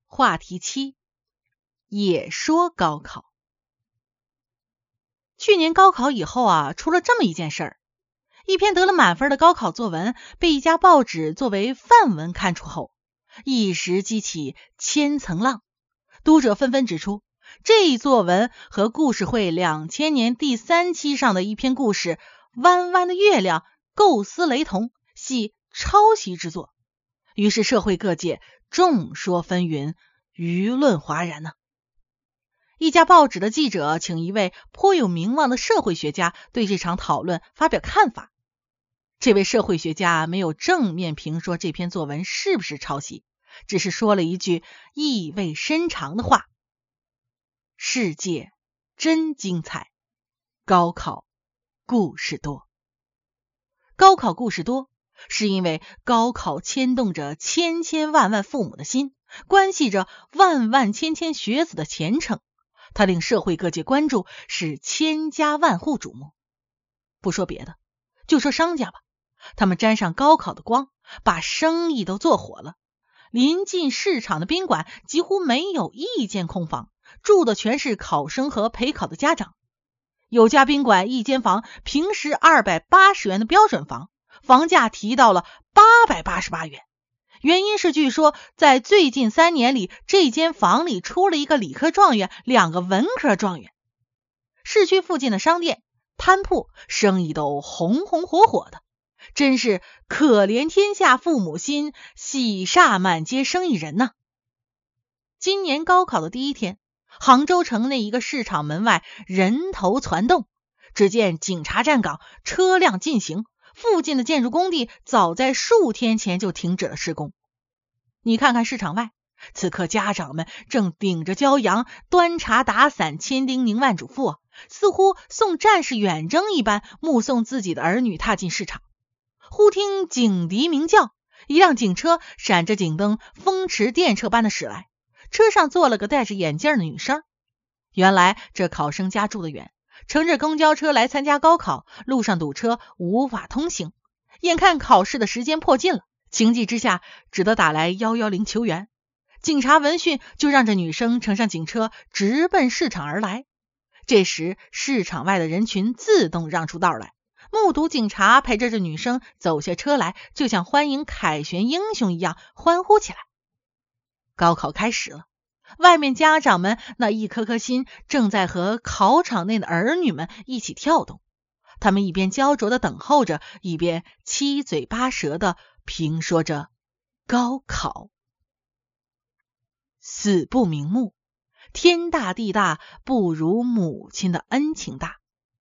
话题7：也说高考。去年高考以后啊，出了这么一件事儿，一篇得了满分的高考作文被一家报纸作为范文刊出后，一时激起千层浪。读者纷纷指出，这一作文和故事会2000年第3期上的一篇故事《弯弯的月亮》构思雷同，系抄袭之作。于是社会各界众说纷纭，舆论哗然呢。一家报纸的记者请一位颇有名望的社会学家对这场讨论发表看法。这位社会学家没有正面评说这篇作文是不是抄袭，只是说了一句意味深长的话：世界真精彩，高考故事多。高考故事多，是因为高考牵动着千千万万父母的心，关系着万万千千学子的前程，它令社会各界关注，使千家万户瞩目。不说别的，就说商家吧，他们沾上高考的光，把生意都做火了。临近市场的宾馆几乎没有一间空房，住的全是考生和陪考的家长。有家宾馆一间房平时280元的标准房，房价提到了888元。原因是据说在最近3年里，这间房里出了一个理科状元，2个文科状元。市区附近的商店摊铺生意都红红火火的，真是可怜天下父母心，喜煞满街生意人呐。今年高考的第一天，杭州城内一个市场门外人头攒动，只见警察站岗，车辆进行，附近的建筑工地早在数天前就停止了施工。你看看市场外，此刻家长们正顶着骄阳，端茶打伞，千叮咛万嘱咐，似乎送战士远征一般，目送自己的儿女踏进市场。忽听警笛鸣叫，一辆警车闪着警灯，风驰电掣般的驶来，车上坐了个戴着眼镜的女生。原来这考生家住得远，乘着公交车来参加高考，路上堵车无法通行，眼看考试的时间迫近了，情急之下只得打来110求援。警察闻讯就让这女生乘上警车，直奔市场而来。这时市场外的人群自动让出道来，目睹警察陪着这女生走下车来，就像欢迎凯旋英雄一样欢呼起来。高考开始了，外面家长们那一颗颗心正在和考场内的儿女们一起跳动，他们一边焦灼地等候着，一边七嘴八舌地评说着高考。死不瞑目，天大地大，不如母亲的恩情大。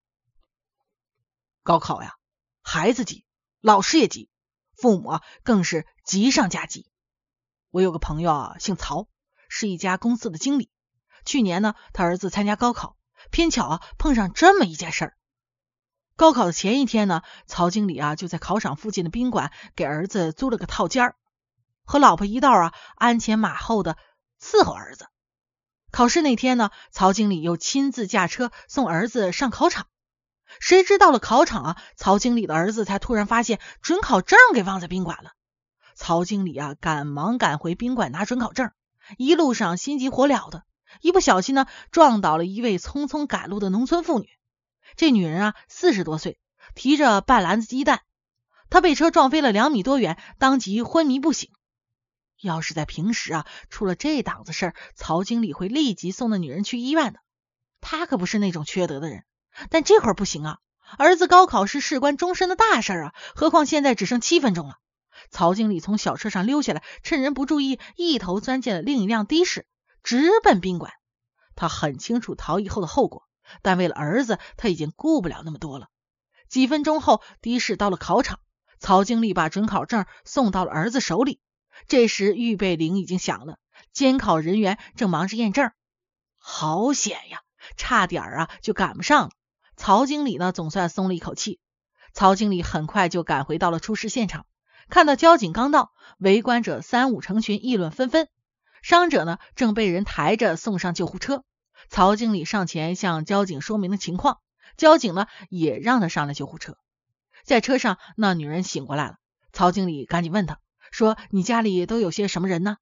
高考呀，孩子急，老师也急，父母更是急上加急。我有个朋友姓曹，是一家公司的经理。去年呢，他儿子参加高考，偏巧碰上这么一件事儿。高考的前一天呢，曹经理就在考场附近的宾馆给儿子租了个套间，和老婆一道鞍前马后的伺候儿子。考试那天呢，曹经理又亲自驾车送儿子上考场。谁知到了考场曹经理的儿子才突然发现准考证给忘在宾馆了。曹经理赶忙赶回宾馆拿准考证，一路上心急火燎的，一不小心呢撞倒了一位匆匆赶路的农村妇女。这女人40多岁，提着半篮子鸡蛋，她被车撞飞了2米多远，当即昏迷不醒。要是在平时出了这档子事儿，曹经理会立即送那女人去医院的，他可不是那种缺德的人。但这会儿不行儿子高考是事关终身的大事儿何况现在只剩7分钟了。曹经理从小车上溜下来，趁人不注意，一头钻进了另一辆的士，直奔宾馆。他很清楚逃逸后的后果，但为了儿子，他已经顾不了那么多了。几分钟后，的士到了考场，曹经理把准考证送到了儿子手里。这时预备铃已经响了，监考人员正忙着验证。好险呀，差点就赶不上了。曹经理呢，总算松了一口气。曹经理很快就赶回到了出事现场，看到交警刚到，围观者3、5成群，议论纷纷。伤者呢，正被人抬着送上救护车。曹经理上前向交警说明了情况，交警呢也让他上了救护车。在车上，那女人醒过来了，曹经理赶紧问他说：“你家里都有些什么人呢？”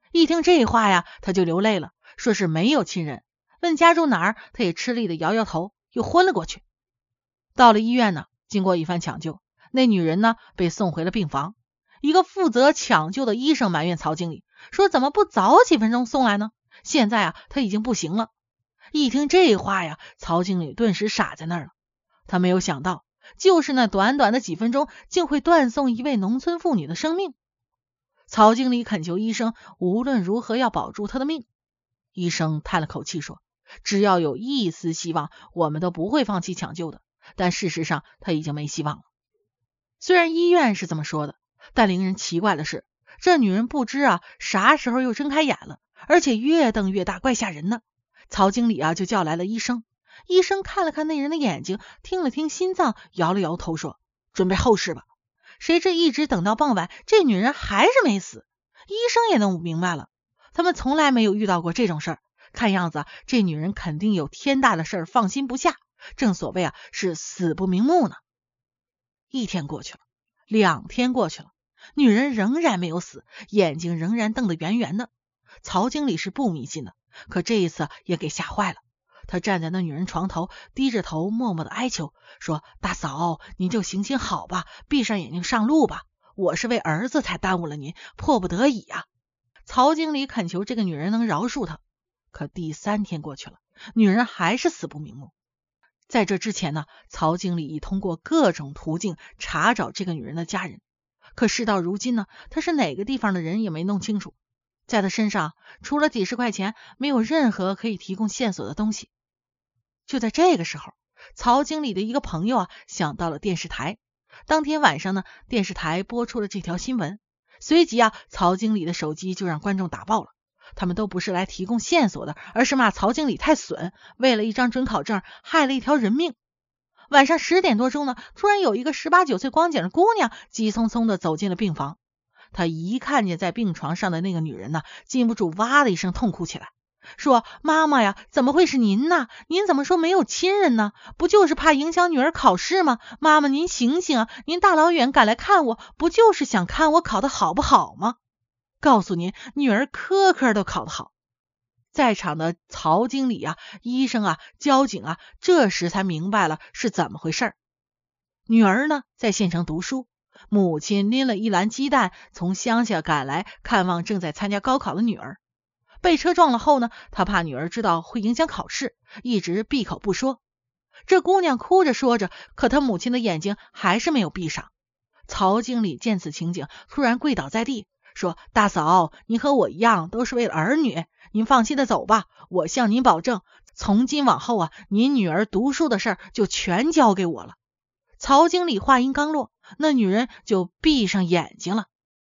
一听这话呀，他就流泪了，说是没有亲人，问家住哪儿，他也吃力的摇摇头，又昏了过去。到了医院呢，经过一番抢救，那女人呢被送回了病房。一个负责抢救的医生埋怨曹经理，说怎么不早几分钟送来呢？现在啊，他已经不行了。一听这话呀，曹经理顿时傻在那儿了。他没有想到，就是那短短的几分钟，竟会断送一位农村妇女的生命。曹经理恳求医生无论如何要保住她的命。医生叹了口气说，只要有一丝希望，我们都不会放弃抢救的。但事实上他已经没希望了。虽然医院是这么说的，但令人奇怪的是，这女人不知啊啥时候又睁开眼了，而且越瞪越大，怪吓人呢。曹经理啊就叫来了医生，医生看了看那人的眼睛，听了听心脏，摇了摇头说，准备后事吧。谁知一直等到傍晚，这女人还是没死。医生也弄不明白了，他们从来没有遇到过这种事儿，看样子这女人肯定有天大的事儿放心不下，正所谓啊是死不瞑目呢。1天过去了，2天过去了，女人仍然没有死，眼睛仍然瞪得圆圆的。曹经理是不迷信的，可这一次也给吓坏了。他站在那女人床头，低着头默默的哀求，说，大嫂，您就行行好吧，闭上眼睛上路吧，我是为儿子才耽误了您，迫不得已啊。曹经理恳求这个女人能饶恕他。可第3天过去了，女人还是死不瞑目。在这之前呢，曹经理已通过各种途径查找这个女人的家人，可事到如今呢，他是哪个地方的人也没弄清楚。在他身上除了几十块钱，没有任何可以提供线索的东西。就在这个时候，曹经理的一个朋友啊想到了电视台。当天晚上呢，电视台播出了这条新闻，随即啊，曹经理的手机就让观众打爆了。他们都不是来提供线索的，而是骂曹经理太损，为了一张准考证害了一条人命。晚上10点多钟呢，突然有一个18、19岁光景的姑娘急匆匆的走进了病房。她一看见在病床上的那个女人呢，禁不住哇的一声痛哭起来，说，妈妈呀，怎么会是您呢？您怎么说没有亲人呢？不就是怕影响女儿考试吗？妈妈您醒醒啊，您大老远赶来看我，不就是想看我考得好不好吗？告诉您，女儿科科都考得好。在场的曹经理啊、医生啊、交警啊，这时才明白了是怎么回事。女儿呢在县城读书，母亲拎了一篮鸡蛋从乡下赶来看望正在参加高考的女儿。被车撞了后呢，他怕女儿知道会影响考试，一直闭口不说。这姑娘哭着说着，可她母亲的眼睛还是没有闭上。曹经理见此情景，突然跪倒在地，说，大嫂，您和我一样都是为了儿女，您放心的走吧，我向您保证，从今往后啊，您女儿读书的事儿就全交给我了。曹经理话音刚落，那女人就闭上眼睛了。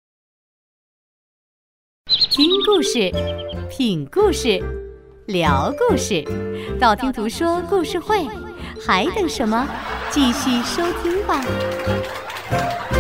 听故事，品故事，聊故事，道听途说故事会，还等什么？继续收听吧。